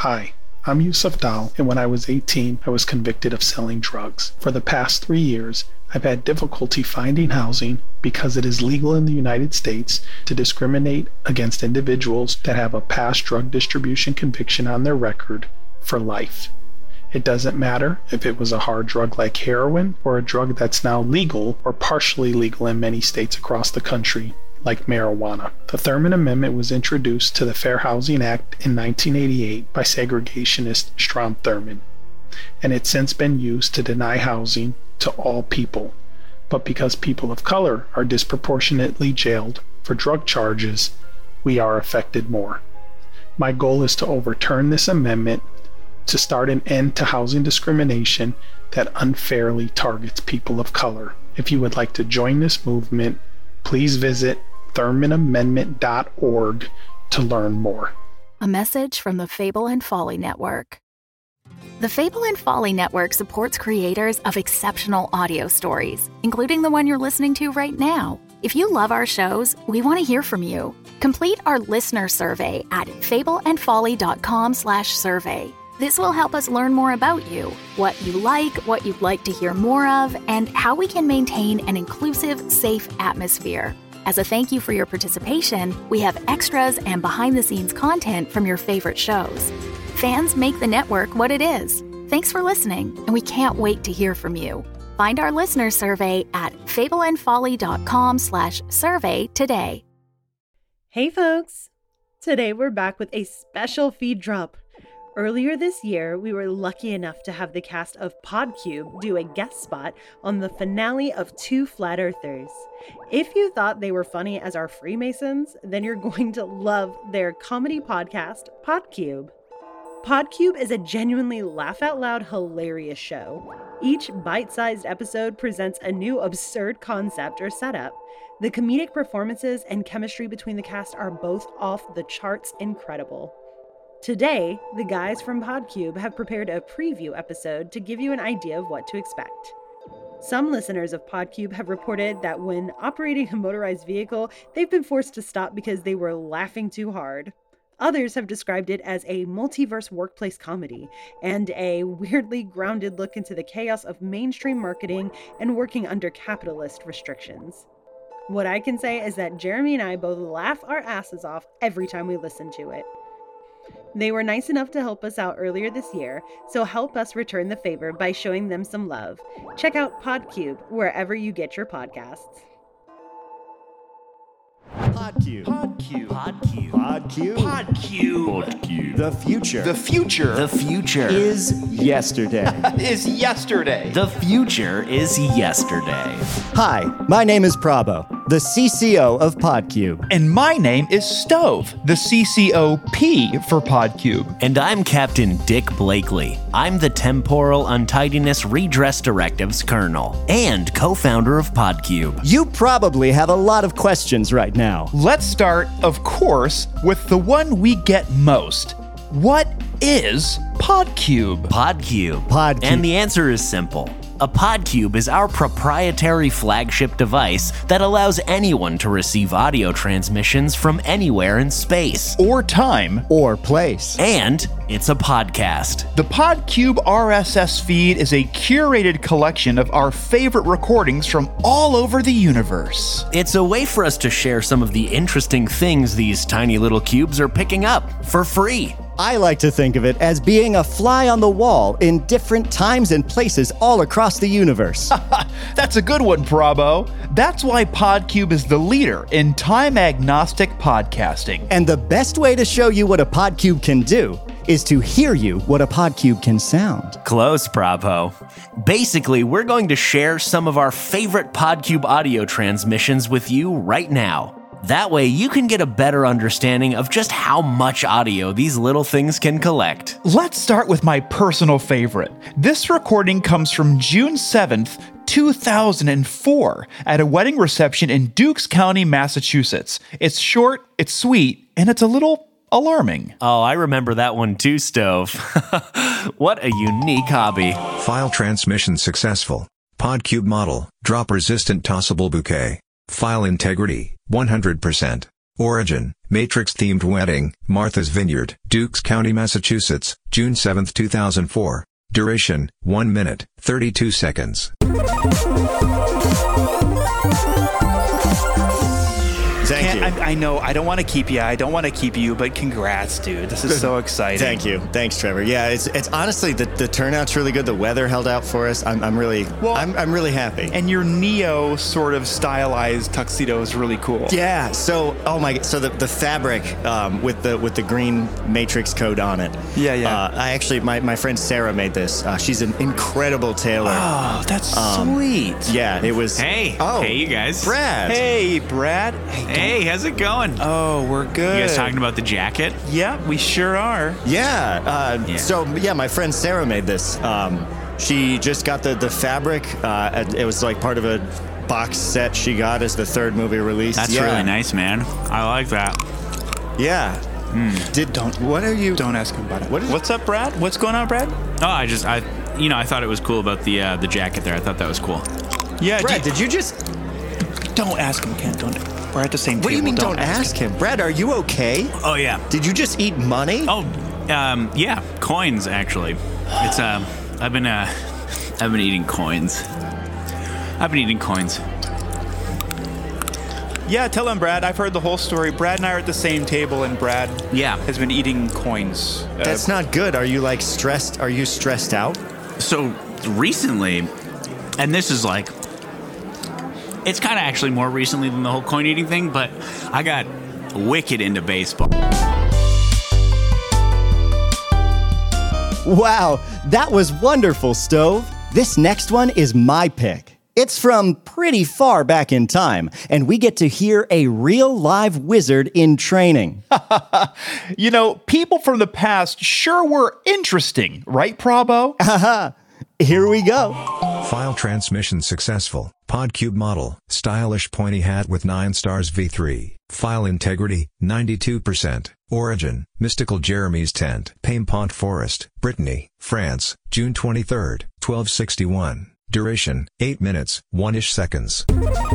Hi, I'm Yusuf Dal, and when I was 18, I was convicted of selling drugs. For the past 3 years, I've had difficulty finding housing because it is legal in the United States to discriminate against individuals that have a past drug distribution conviction on their record for life. It doesn't matter if it was a hard drug like heroin or a drug that's now legal or partially legal in many states across the country, like marijuana. The Thurmond Amendment was introduced to the Fair Housing Act in 1988 by segregationist Strom Thurmond, and it's since been used to deny housing to all people. But because people of color are disproportionately jailed for drug charges, we are affected more. My goal is to overturn this amendment to start an end to housing discrimination that unfairly targets people of color. If you would like to join this movement, please visit ThurmondAmendment.org to learn more. A message from the Fable and Folly Network. The Fable and Folly Network supports creators of exceptional audio stories, including the one you're listening to right now. If you love our shows, we want to hear from you. Complete our listener survey at fableandfolly.com/survey. This will help us learn more about you, what you like, what you'd like to hear more of, and how we can maintain an inclusive, safe atmosphere. As a thank you for your participation, we have extras and behind-the-scenes content from your favorite shows. Fans make the network what it is. Thanks for listening, and we can't wait to hear from you. Find our listener survey at fableandfolly.com/survey today. Hey folks! Today we're back with a special feed drop. Earlier this year, we were lucky enough to have the cast of Podcube do a guest spot on the finale of Two Flat Earthers. If you thought they were funny as our Freemasons, then you're going to love their comedy podcast, Podcube. Podcube is a genuinely laugh-out-loud hilarious show. Each bite-sized episode presents a new absurd concept or setup. The comedic performances and chemistry between the cast are both off the charts incredible. Today, the guys from Podcube have prepared a preview episode to give you an idea of what to expect. Some listeners of Podcube have reported that when operating a motorized vehicle, they've been forced to stop because they were laughing too hard. Others have described it as a multiverse workplace comedy and a weirdly grounded look into the chaos of mainstream marketing and working under capitalist restrictions. What I can say is that Jeremy and I both laugh our asses off every time we listen to it. They were nice enough to help us out earlier this year, so help us return the favor by showing them some love. Check out Podcube wherever you get your podcasts. Podcube. Podcube. Podcube. Podcube. Podcube. Podcube. The future. The future. The future is yesterday. Is yesterday. The future is yesterday. Hi, my name is Prabo, the CCO of Podcube. And my name is Stove, the CCOP for Podcube. And I'm Captain Dick Blakely. I'm the Temporal Untidiness Redress Directives Colonel and co-founder of Podcube. You probably have a lot of questions right now. Let's start, of course, with the one we get most. What is Podcube? Podcube. And the answer is simple. A Podcube is our proprietary flagship device that allows anyone to receive audio transmissions from anywhere in space. Or time. Or place. And it's a podcast. The Podcube RSS feed is a curated collection of our favorite recordings from all over the universe. It's a way for us to share some of the interesting things these tiny little cubes are picking up for free. I like to think of it as being a fly on the wall in different times and places all across the universe. That's a good one, Prabo. That's why Podcube is the leader in time-agnostic podcasting. And the best way to show you what a Podcube can do is to hear you what a Podcube can sound. Close, Prabo. Basically, we're going to share some of our favorite Podcube audio transmissions with you right now. That way, you can get a better understanding of just how much audio these little things can collect. Let's start with my personal favorite. This recording comes from June 7th, 2004, at a wedding reception in Dukes County, Massachusetts. It's short, it's sweet, and it's a little alarming. Oh, I remember that one too, Stove. What a unique hobby. File transmission successful. Podcube model, drop resistant tossable bouquet. File integrity, 100%. Origin, Matrix-themed wedding, Martha's Vineyard, Dukes County, Massachusetts, June 7, 2004. Duration, 1 minute, 32 seconds. Thank you. I know, I don't want to keep you, but congrats, dude. This is so exciting. Thank you. Thanks, Trevor. Yeah, it's honestly, the turnout's really good. The weather held out for us. I'm really happy. And your Neo sort of stylized tuxedo is really cool. Yeah, so the fabric with the green matrix code on it. Yeah. I actually, my friend Sarah made this. She's an incredible tailor. Oh, that's sweet. Yeah, it was. Hey. Oh, Hey, you guys. Brad. Hey, Brad. Hey, how's it going? Oh, we're good. You guys talking about the jacket? Yeah, we sure are. Yeah. So my friend Sarah made this. She just got the fabric. It was like part of a box set she got as the third movie release. That's really nice, man. I like that. Yeah. Don't ask him about it. What's up, Brad? What's going on, Brad? Oh, I thought it was cool about the jacket there. I thought that was cool. Yeah, Brad, did you just? Don't ask him, Ken. Don't. We're at the same table. What do you mean? Don't ask him, Brad. Are you okay? Oh yeah. Did you just eat money? Oh, yeah, coins actually. It's I've been eating coins. Yeah, tell him, Brad. I've heard the whole story. Brad and I are at the same table, and Brad has been eating coins. That's not good. Are you stressed? Are you stressed out? So recently, and this is like, it's kind of actually more recently than the whole coin eating thing, but I got wicked into baseball. Wow, that was wonderful, Stove. This next one is my pick. It's from pretty far back in time, and we get to hear a real live wizard in training. You know, people from the past sure were interesting, right, Prabo? Here we go. File transmission successful. Podcube model. Stylish pointy hat with 9 stars V3. File integrity, 92%. Origin, Mystical Jeremy's Tent. Paimpont Forest, Brittany, France, June 23, 1261. Duration, 8 minutes, 1-ish seconds.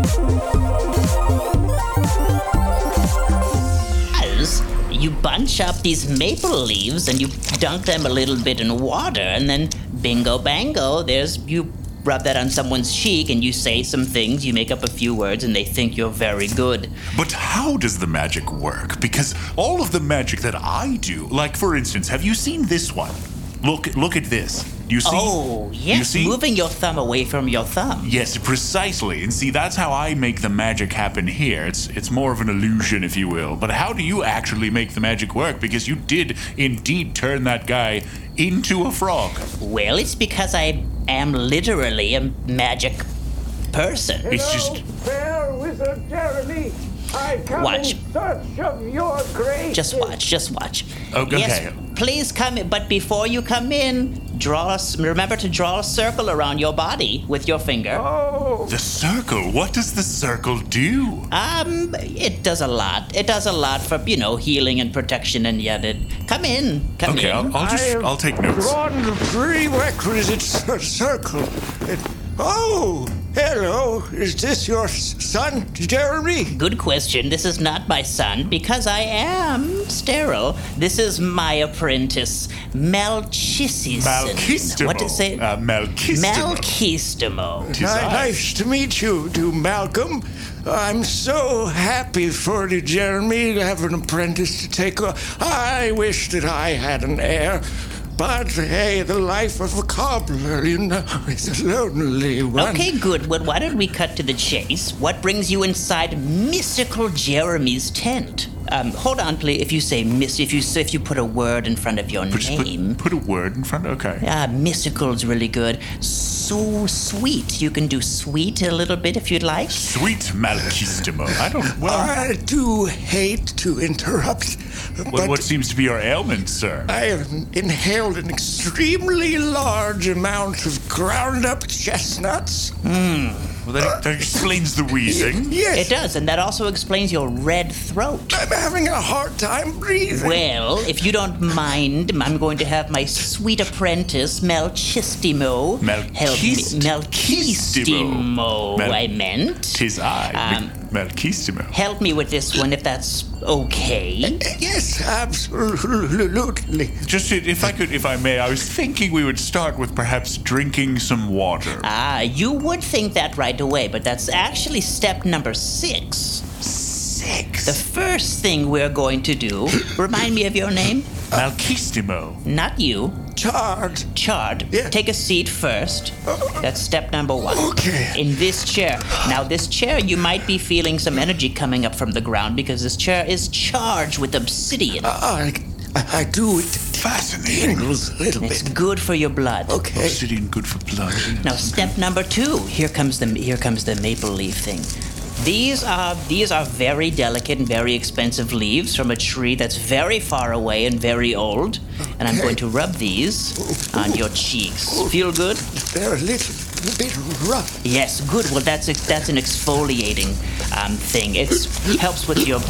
You bunch up these maple leaves and you dunk them a little bit in water, and then bingo bango, you rub that on someone's cheek and you say some things, you make up a few words, and they think you're very good. But how does the magic work? Because all of the magic that I do, like for instance, have you seen this one? Look at this. You see? Oh, yes, you see? Moving your thumb away from your thumb. Yes, precisely. And see, that's how I make the magic happen here. It's more of an illusion, if you will. But how do you actually make the magic work? Because you did indeed turn that guy into a frog. Well, it's because I am literally a magic person. It's just... Fair Wizard Jeremy. I come Watch. in search of your grace. Just watch. Okay. Yes, please come in, but before you come in, remember to draw a circle around your body with your finger. Oh. The circle? What does the circle do? It does a lot. It does a lot for, healing and protection, and yet come in. Okay, I'll take notes. Drawn the prerequisite circle. Oh, hello. Is this your son, Jeremy? Good question. This is not my son, because I am sterile. This is my apprentice, Melchizedek. Malchistimo. What to say? Malchistimo. Nice to meet you, Malcolm. I'm so happy for you, Jeremy, to have an apprentice to take on. I wish that I had an heir. But, hey, the life of a cobbler, is a lonely one. Okay, good. Well, why don't we cut to the chase? What brings you inside Mystical Jeremy's tent? Hold on, please. If you say if you put a word in front of your name. Put a word in front? Okay. Mystical's really good. So sweet. You can do sweet a little bit if you'd like. Sweet Malchistimo. I do hate to interrupt. What seems to be your ailment, sir? I have inhaled an extremely large amount of ground up chestnuts. Well, that explains the wheezing. Yes. It does, and that also explains your red throat. I'm having a hard time breathing. Well, if you don't mind, I'm going to have my sweet apprentice, Melchistimo, help me. Melchistimo, I meant. 'Tis I. Malchistimo. help me with this one if that's okay. Yes, absolutely. Just if I may, I was thinking we would start with perhaps drinking some water. Ah, you would think that right away, but that's actually step number 6. 6? The first thing we're going to do, remind me of your name? Malchistimo. Not you. Chard. Chard. Yeah. Take a seat first. That's step number 1. Okay. In this chair. Now, this chair, you might be feeling some energy coming up from the ground because this chair is charged with obsidian. I do. It Fascinating. tingles a little It's bit. good for your blood. Okay. Obsidian good for blood. Now, step number 2. Here comes the maple leaf thing. These are very delicate and very expensive leaves from a tree that's very far away and very old. And I'm going to rub these on your cheeks. Feel good? They're a little bit rough. Yes, good. Well, that's an exfoliating thing. It helps with your.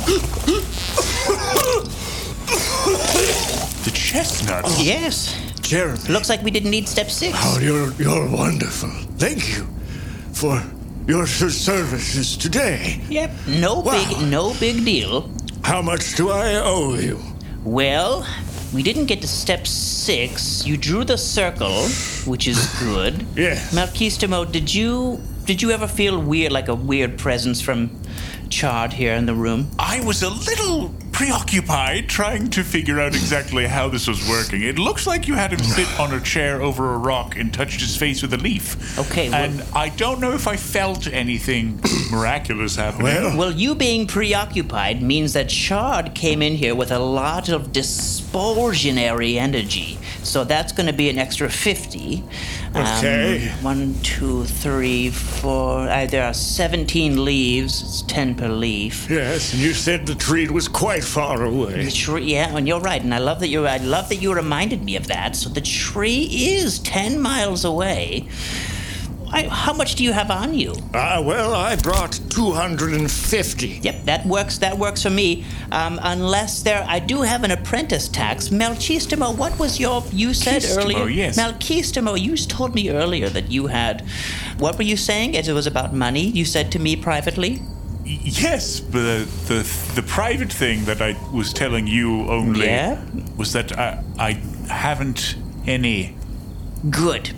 The chestnut. Yes. Jeremy. Looks like we didn't need step 6. Oh, you're wonderful. Thank you for your services today. Yep. No big deal. How much do I owe you? Well, we didn't get to step 6. You drew the circle, which is good. Yes. Malchistimo, did you ever feel weird, like a weird presence from Chard here in the room? I was a little preoccupied trying to figure out exactly how this was working. It looks like you had him sit on a chair over a rock and touched his face with a leaf. Okay, well, And I don't know if I felt anything miraculous happening. Well, you being preoccupied means that Chard came in here with a lot of dispulsionary energy. So that's going to be an extra 50. Okay. 1, 2, 3, 4. There are 17 leaves. It's 10 per leaf. Yes, and you said the tree was quite far away. The tree, yeah, and you're right, and I love that you reminded me of that. So the tree is 10 miles away. How much do you have on you? Well, I brought 250. Yep, that works for me. Unless I do have an apprentice tax. Malchistimo, what was you said earlier? Yes. Malchistimo, you told me earlier that you had, what were you saying as it was about money? You said to me privately? Yes, but the private thing that I was telling you only was that I haven't any. Good.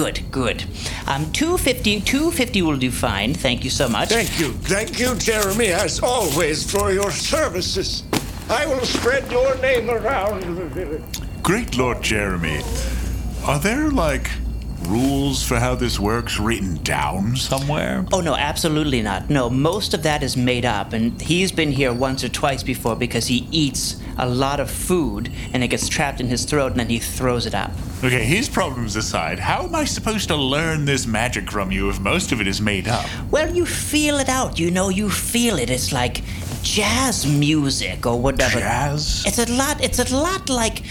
250 will do fine. Thank you so much. Thank you, Jeremy, as always, for your services. I will spread your name around the village. Great Lord Jeremy, are there, rules for how this works written down somewhere? Oh, no, absolutely not. No, most of that is made up, and he's been here once or twice before because he eats a lot of food, and it gets trapped in his throat, and then he throws it up. Okay, his problems aside, how am I supposed to learn this magic from you if most of it is made up? Well, you feel it out. You feel it. It's like jazz music or whatever. Jazz? It's a lot like,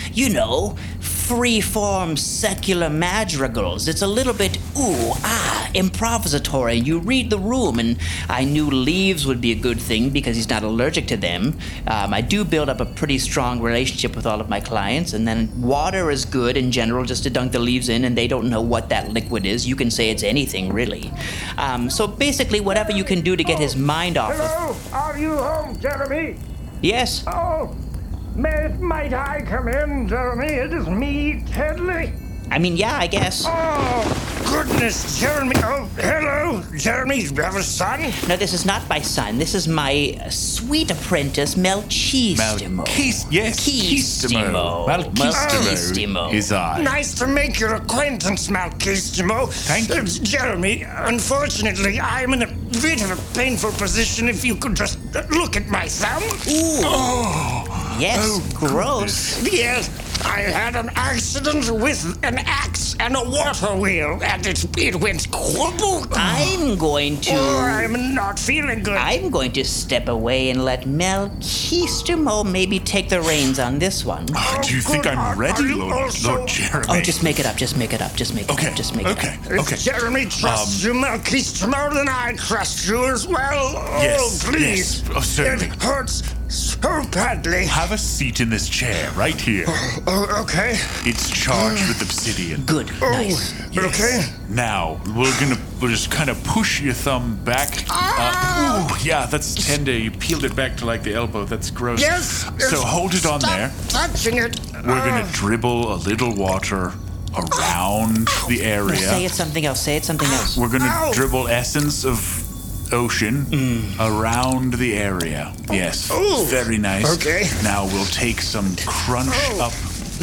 free-form secular madrigals. It's a little bit, improvisatory. You read the room, and I knew leaves would be a good thing because he's not allergic to them. I do build up a pretty strong relationship with all of my clients, and then water is good in general, just to dunk the leaves in, and they don't know what that liquid is. You can say it's anything, really. So basically, whatever you can do to get his mind off Hello, are you home, Jeremy? Yes? Oh, might I come in, Jeremy? It is me, Tedley. I mean, yeah, I guess. Oh, goodness, Jeremy. Oh, hello, Jeremy. You have a son? No, this is not my son. This is my sweet apprentice, Malchistimo. Malchistimo. Malchistimo is I. Nice to make your acquaintance, Malchistimo. Thank you. Jeremy, unfortunately, I'm in a bit of a painful position. If you could just look at my thumb. Ooh. Oh. Yes, gross. Yes, I had an accident with an axe and a water wheel, and it went quabble. I'm going to... Oh, I'm not feeling good. I'm going to step away and let Malchistimo maybe take the reins on this one. Oh, do you think I'm ready, Lord Jeremy? Oh, just make it up. Just make it up. Just make it up. Just make it up. If Jeremy trusts you, Malchistimo, then I trust you as well. Yes, oh, please. Yes. Oh, certainly. It hurts so badly. Have a seat in this chair right here. Oh, okay. It's charged with obsidian. Good. Nice. Yes. Okay. Now we'll just kind of push your thumb back. Ooh, yeah, that's tender. You peeled it back to like the elbow. That's gross. Yes. So hold it on there. Touching it. We're gonna dribble a little water around the area. Say it something else. Say it something else. We're gonna dribble essence of ocean around the area. Yes. Ooh. Very nice. Okay. Now we'll take some crunch up.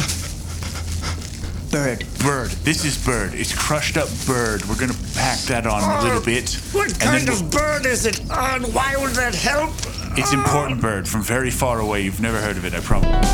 Bird. This is bird. It's crushed up bird. We're gonna pack that on a little bit. What kind of bird is it? Why would that help? It's important bird from very far away. You've never heard of it, I promise.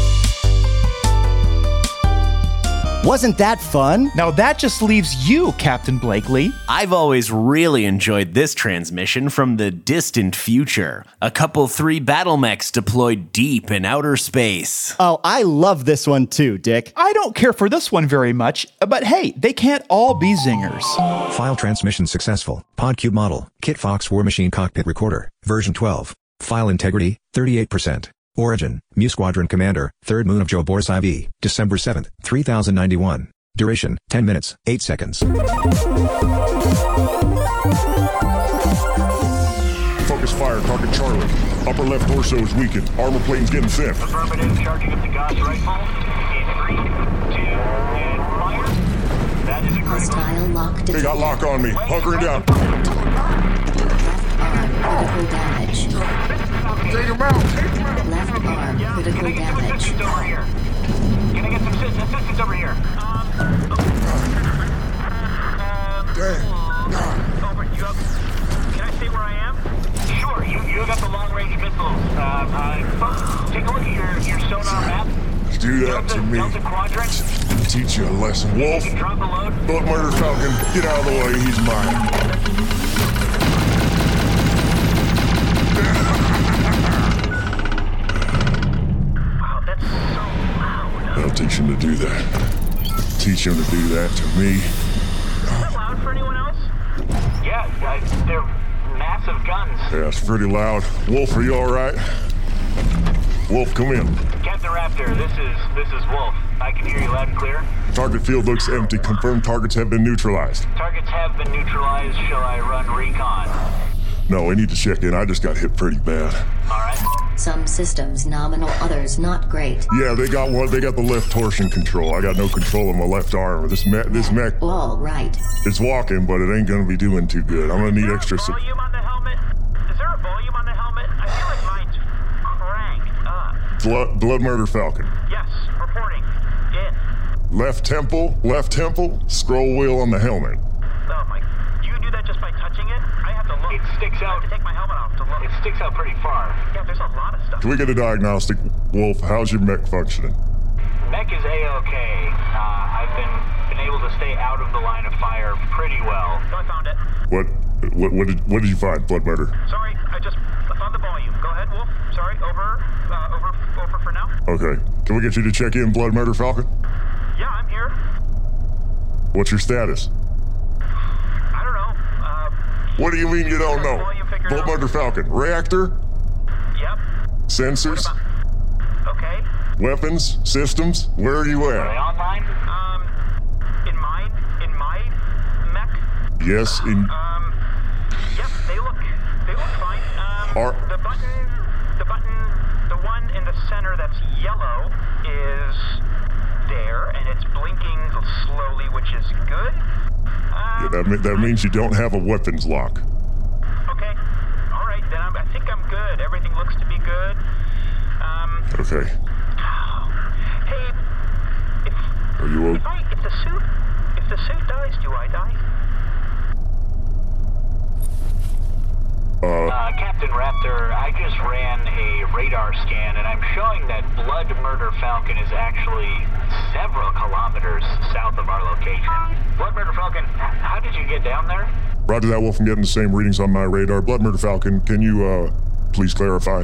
Wasn't that fun? Now that just leaves you, Captain Blakely. I've always really enjoyed this transmission from the distant future. A couple 3 battle mechs deployed deep in outer space. Oh, I love this one too, Dick. I don't care for this one very much, but hey, they can't all be zingers. File transmission successful. PodCube model. Kit Fox War Machine Cockpit Recorder. Version 12. File integrity, 38%. Origin, Mu Squadron Commander, 3rd Moon of Jobor IV, December 7th, 3091. Duration, 10 minutes, 8 seconds. Focus fire, target Charlie. Upper left torso is weakened. Armor plane's getting thin. Affirmative, charging up the Gauss rifle. In 3, 2, and fire. That is a Hostile lock detected. They got lock on me. Hunkering down. Critical damage. Take him out. Left arm, critical damage. Over here. Can I get some assistance over here? Over. Can I stay where I am? Sure. You got the long-range missiles. Folks, take a look at your sonar map. Do that to me. Delta Quadrant. Teach you a lesson. Wolf. Drop a load. Blood Murder Falcon. Get out of the way. He's mine. I'll teach him to do that. Teach him to do that to me. Is that loud for anyone else? Yeah, they're massive guns. Yeah, it's pretty loud. Wolf, are you all right? Wolf, come in. Captain Raptor, this is Wolf. I can hear you loud and clear. Target field looks empty. Confirmed targets have been neutralized. Targets have been neutralized. Shall I run recon? No, we need to check in. I just got hit pretty bad. All right. Some systems nominal, others not great. Yeah, they got one. They got the left torsion control. I got no control of my left arm. This mech. All right. It's walking, but it ain't gonna be doing too good. I'm gonna need extra. Volume on the helmet. Is there a volume on the helmet? I feel like mine's cranked up. Blood Murder Falcon. Yes, reporting. In. Left temple. Scroll wheel on the helmet. Oh my! You can do that just by touching it. I have to look. It sticks out. I have to take my helmet off to look. It sticks out pretty far. Yeah, there's a lot of stuff. Can we get a diagnostic? Wolf, how's your mech functioning? Mech is A-okay. I've been able to stay out of the line of fire pretty well. So I found it. What did you find, Blood Murder? Sorry, I found the volume. Go ahead, Wolf. Sorry, over for now. Okay. Can we get you to check in, Blood Murder Falcon? Yeah, I'm here. What's your status? I don't know. What do you mean you don't know? Blood Murder Falcon. Reactor? Yep. Sensors? Okay. Weapons? Systems? Where are you at? Are they online? In my mech? Yes, in... Yep, they look fine. The one in the center that's yellow is there, and it's blinking slowly, which is good. Yeah, that means you don't have a weapons lock. Okay. All right, then I think I'm good. Everything looks to be good. Okay. Hey, are you okay? If the suit dies, do I die? Captain Raptor, I just ran a radar scan, and I'm showing that Blood Murder Falcon is actually several kilometers south of our location. Blood Murder Falcon, how did you get down there? Roger that, Wolf. I'm getting the same readings on my radar. Blood Murder Falcon, can you, please clarify?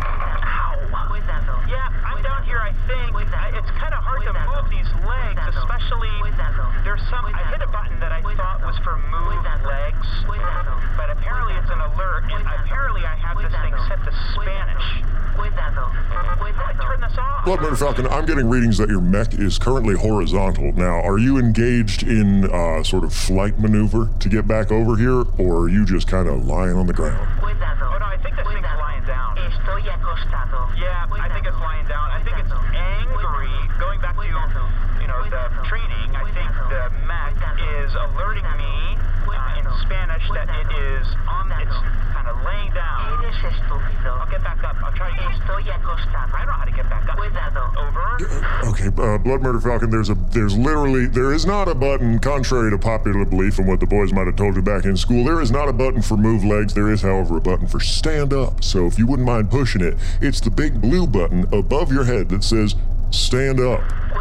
Yeah, I'm down here, I think. It's kind of hard to move these legs, especially... There's I hit a button that I thought was for move legs, but apparently it's an alert, and apparently I have this thing set to Spanish. How do I turn this off? Blood Murder Falcon, I'm getting readings that your mech is currently horizontal. Now, are you engaged in sort of flight maneuver to get back over here, or are you just kind of lying on the ground? Oh, no, I think this thing's lying down. Yeah, I think it's lying down. I think it's angry. Going back to, the training, I think the mech is alerting me in Spanish that it is it's kind of laying down. I'll get back up. I'll try to I don't know how to get back up. Over. Okay, Blood Murder Falcon, there is not a button, contrary to popular belief and what the boys might have told you back in school, there is not a button for move legs. There is, however, a button for stand up. So if you wouldn't mind pushing it, it's the big blue button above your head that says stand up.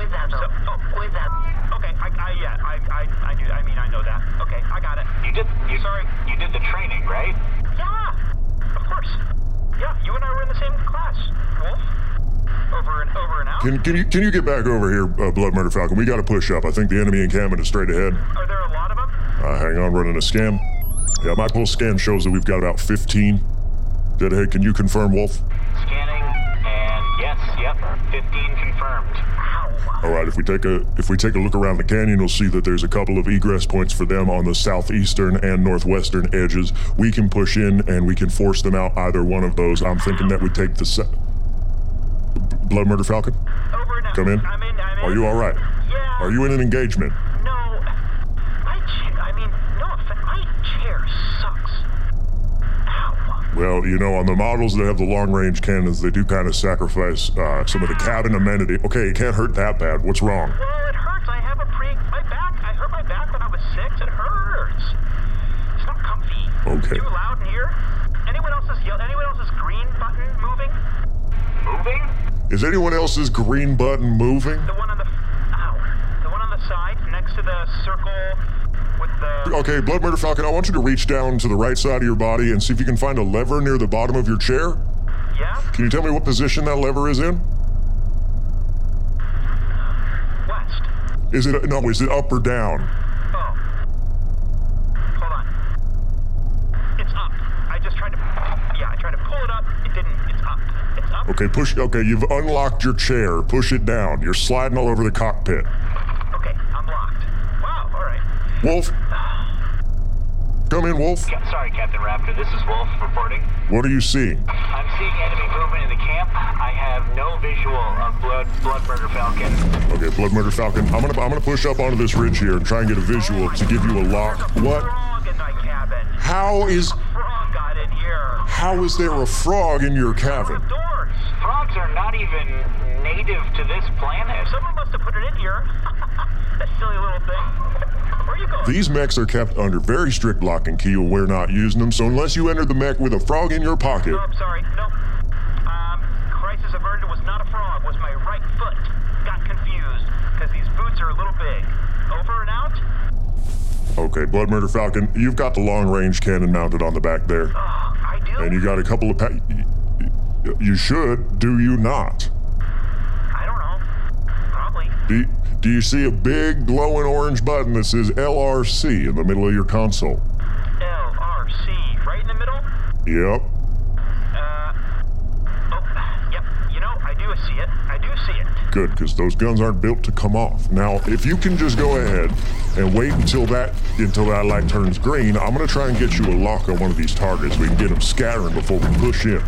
I know that. Okay, I got it. You did the training, right? Yeah, of course. Yeah, you and I were in the same class, Wolf. Over and out. Can you get back over here, Blood Murder Falcon? We got to push up. I think the enemy encampment is straight ahead. Are there a lot of them? Hang on, running a scan. Yeah, my pulse scan shows that we've got about 15. Dead ahead, can you confirm, Wolf? Scanning, and yes, yep, 15 confirmed. All right, if we take a look around the canyon, you'll see that there's a couple of egress points for them on the southeastern and northwestern edges. We can push in and we can force them out either one of those. I'm thinking that we take the Blood Murder Falcon? Over now. Come in. I'm in. Are you all right? Yeah. Are you in an engagement? No. My chair sucks. Ow. Well, on the models that have the long-range cannons, they do kind of sacrifice some of the cabin amenity. Okay, it can't hurt that bad. What's wrong? Well, it hurts. I have my back. I hurt my back when I was 6. It hurts. It's not comfy. Okay. Too loud in here. Anyone else's green button moving? Moving? Is anyone else's green button moving? The one on the side next to the circle with the... Okay, Blood Murder Falcon, I want you to reach down to the right side of your body and see if you can find a lever near the bottom of your chair. Yeah? Can you tell me what position that lever is in? West. Is it up or down? Oh. Hold on. It's up. I tried to pull it up. It didn't. It's up. It's up. Okay, you've unlocked your chair. Push it down. You're sliding all over the cockpit. Okay, I'm locked. Wow, all right. Wolf? Come in, Wolf. Sorry, Captain Raptor. This is Wolf reporting. What are you seeing? I'm seeing enemy movement in the camp. I have no visual of Blood Murder Falcon. Okay, Blood Murder Falcon. I'm gonna push up onto this ridge here and try and get a visual to give you a lock. What? Frog in my cabin. How is there a frog in your cabin? Frogs are not even native to this planet. Someone must have put it in here. That silly little thing. Where are you going? These mechs are kept under very strict lock and key, and we're not using them, so unless you enter the mech with a frog in your pocket... No, I'm sorry. No. Crisis averted was not a frog. Was my right foot. Got confused, because these boots are a little big. Over and out? Okay, Blood Murder Falcon, you've got the long-range cannon mounted on the back there. I do? And you got a couple of you should, do you not? I don't know. Probably. Do you see a big glowing orange button that says LRC in the middle of your console? LRC, right in the middle? Yep. Yep. I do see it. Good, because those guns aren't built to come off. Now, if you can just go ahead and wait until that light turns green, I'm going to try and get you a lock on one of these targets. We can get them scattering before we push in.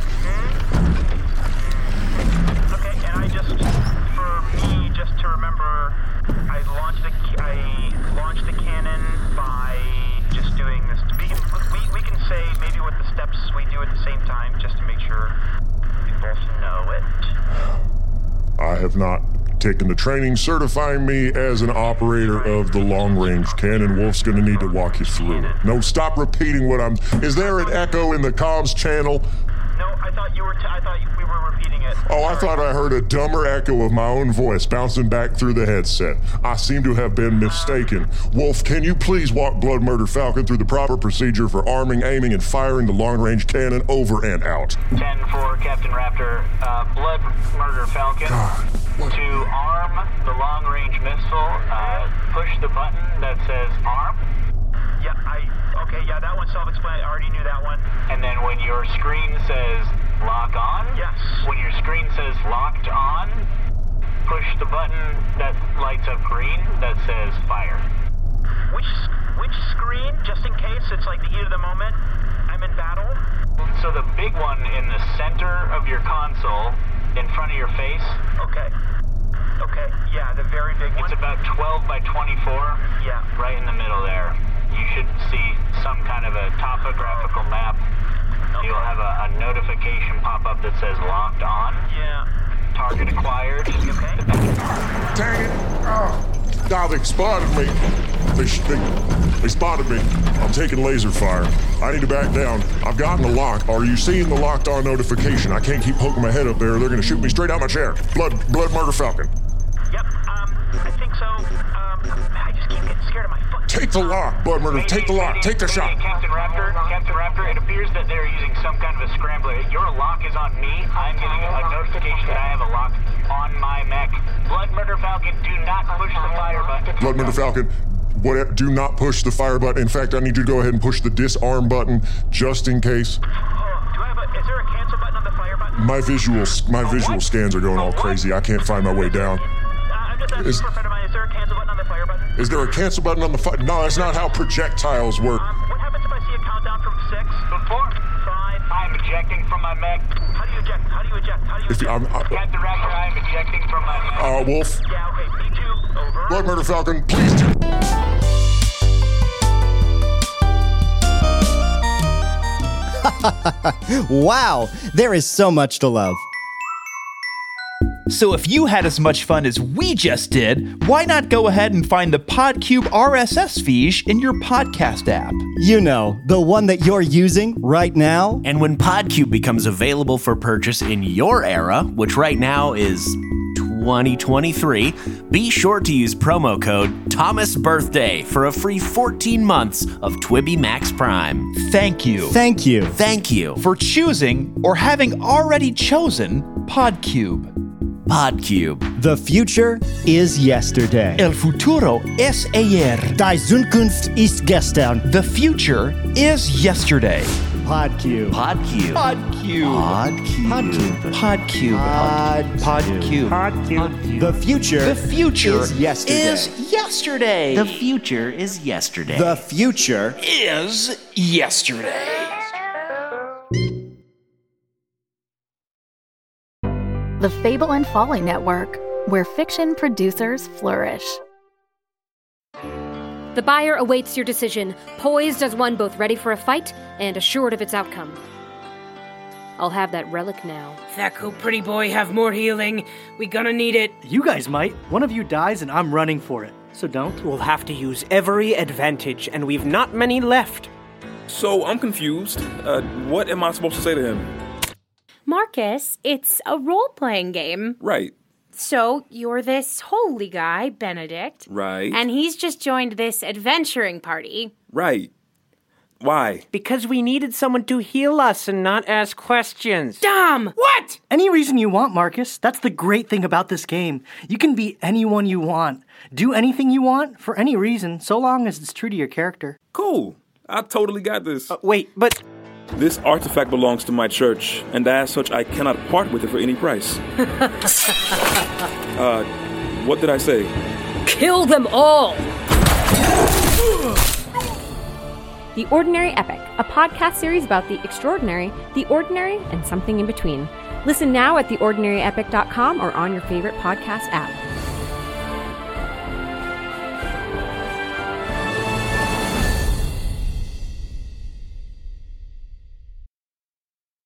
Okay, and just to remember, I launched the cannon by just doing this. We can say maybe what the steps we do at the same time, just to make sure we both know it. I have not taken the training certifying me as an operator of the long-range cannon. Wolf's gonna need to walk you through it. No, stop repeating what I'm... Is there an echo in the comms channel? No, I thought we were repeating it. Oh, I thought I heard a dumber echo of my own voice bouncing back through the headset. I seem to have been mistaken. Wolf, can you please walk Blood Murder Falcon through the proper procedure for arming, aiming, and firing the long-range cannon over and out? 10-4, Captain Raptor. Blood Murder Falcon. God. To arm the long-range missile, push the button that says arm. Yeah, that one's self-explanatory. I already knew that one. And then when your screen says lock on? Yes. When your screen says locked on, lights up green that says fire. Which screen, just in case it's like the heat of the moment, I'm in battle? So the big one in the center of your console, in front of your face. Okay, yeah, the very big one. It's about 12 by 24. Yeah. Right in the middle there. You should see some kind of a topographical map. Okay. You'll have a notification pop up that says locked on. Yeah. Target acquired. Okay. Dang it! Oh, they spotted me. They spotted me. I'm taking laser fire. I need to back down. I've gotten the lock. Are you seeing the locked on notification? I can't keep poking my head up there. They're gonna shoot me straight out my chair. Blood Murder Falcon. Yep, I think so. I just keep getting scared of my foot. Take the lock, Blood Murder. Take the lock. Take the shot. Captain Raptor, it appears that they're using some kind of a scrambler. Your lock is on me. I'm getting a notification that I have a lock on my mech. Blood Murder Falcon, do not push the fire button. Blood Murder Falcon, do not push the fire button. In fact, I need you to go ahead and push the disarm button just in case. Is there a cancel button on the fire button? My visual scans are going all crazy. I can't find my way down. I'm just asking for a friend of mine. Is there a cancel button on the fire button? Is there a cancel button on the fire? No, that's not how projectiles work. What happens if I see a countdown from 6? 4, 5. I'm ejecting from my mech. How do you eject? Captain Raptor, I'm ejecting from my mech. Wolf. Yeah, okay, me too. Over. Blood Murder Falcon, please do. Wow, there is so much to love. So if you had as much fun as we just did, why not go ahead and find the PodCube RSS feed in your podcast app? You know, the one that you're using right now. And when PodCube becomes available for purchase in your era, which right now is 2023, be sure to use promo code ThomasBirthday for a free 14 months of Twiby Max Prime. Thank you. Thank you. Thank you for choosing or having already chosen PodCube. PodCube. The future is yesterday. El futuro es ayer. Die Zukunft ist gestern. The future is yesterday. PodCube. PodCube. PodCube. PodCube. PodCube. PodCube. PodCube. The future is yesterday. The future is yesterday. The future is yesterday. The Fable and Folly Network, where fiction producers flourish. The buyer awaits your decision, poised as one both ready for a fight and assured of its outcome. I'll have that relic now. Thaku, pretty boy, have more healing. We gonna need it. You guys might. One of you dies and I'm running for it. So don't. We'll have to use every advantage, and we've not many left. So, I'm confused. What am I supposed to say to him? Marcus, it's a role-playing game. Right. So, you're this holy guy, Benedict. Right. And he's just joined this adventuring party. Right. Why? Because we needed someone to heal us and not ask questions. Dom! What? Any reason you want, Marcus. That's the great thing about this game. You can be anyone you want. Do anything you want, for any reason, so long as it's true to your character. Cool. I totally got this. Wait, but... This artifact belongs to my church, and as such, I cannot part with it for any price. What did I say? Kill them all! The Ordinary Epic, a podcast series about the extraordinary, the ordinary, and something in between. Listen now at theordinaryepic.com or on your favorite podcast app.